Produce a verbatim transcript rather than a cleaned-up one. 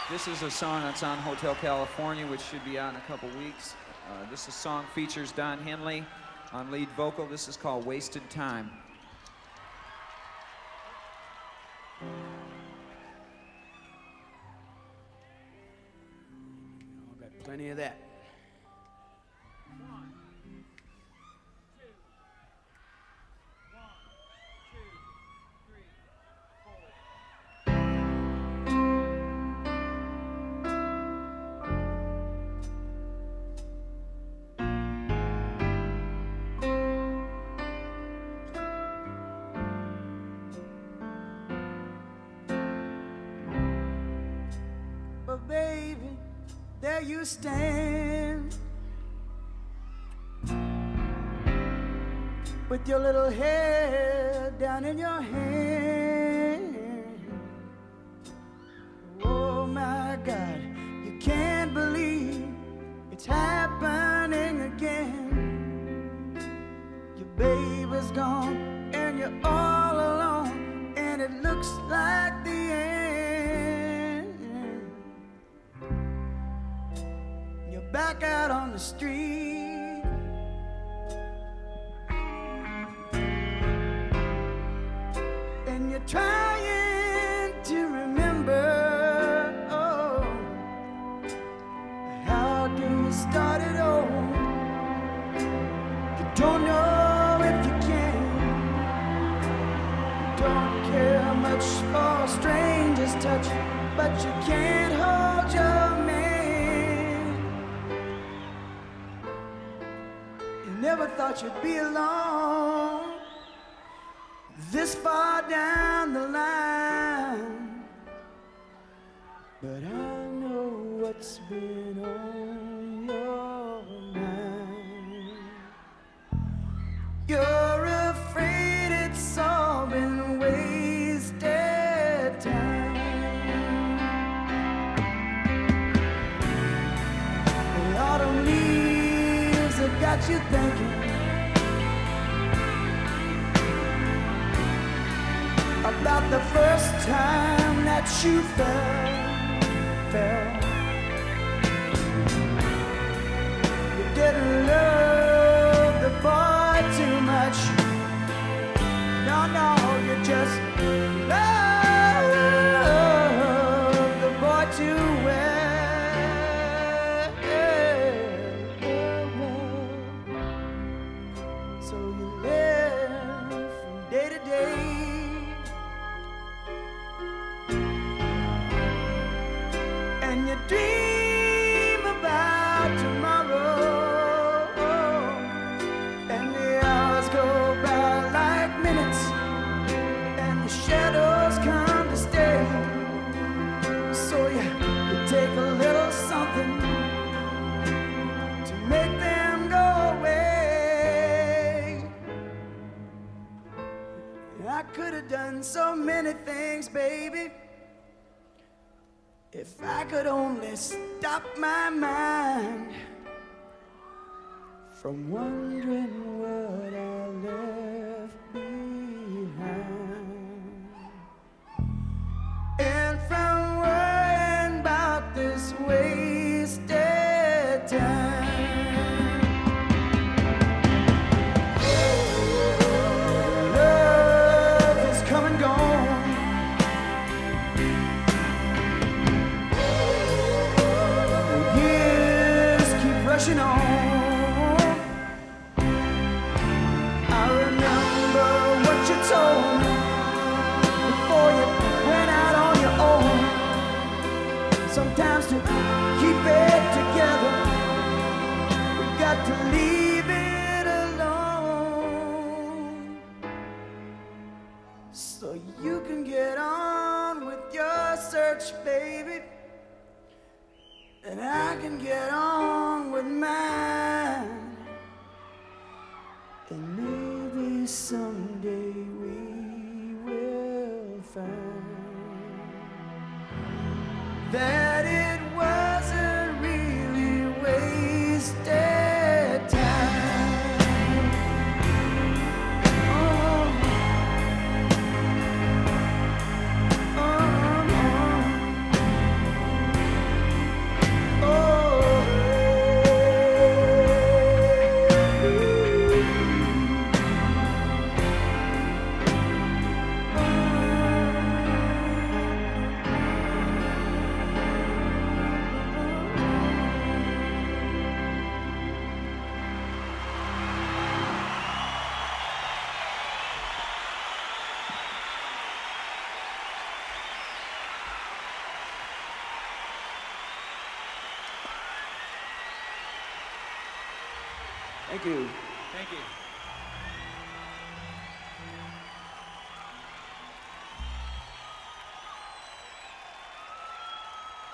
This is a song that's on Hotel California, which should be out in a couple weeks. Uh, this is song features Don Henley on lead vocal. This is called Wasted Time. I've got plenty of that. Baby, there you stand with your little head down in your hand. Oh my God, you can't believe it's happening again. Your baby's gone and you're all alone, and it looks like the end. Back out on the street, and you're trying to remember, oh, how do you start it over? You don't know if you can. You don't care much for a stranger's touch, but you can't hold your man. Never thought you'd be alone this far down the line, but I know what's been on your mind. You're afraid it's all been wasted time. The autumn leaves have got you thinking about the first time that you fell, fell. You didn't love the boy too much. No, no, you just loved the boy too well. So you live from day to day, and you dream about tomorrow, and the hours go by like minutes, and the shadows come to stay. So you, you take a little something to make them go away. I could have done so many things, baby, if I could only stop my mind from wondering what I left behind, and from worrying about this wasted time. Love has come and gone. Rushing on. I remember what you told me before you went out on your own. Sometimes to keep it together, we got to leave it alone, so you can get on with your search, baby, and I can get on with mine, and maybe someday we will find that it wasn't really wasted time. Oh, oh, oh. Thank you. Thank you.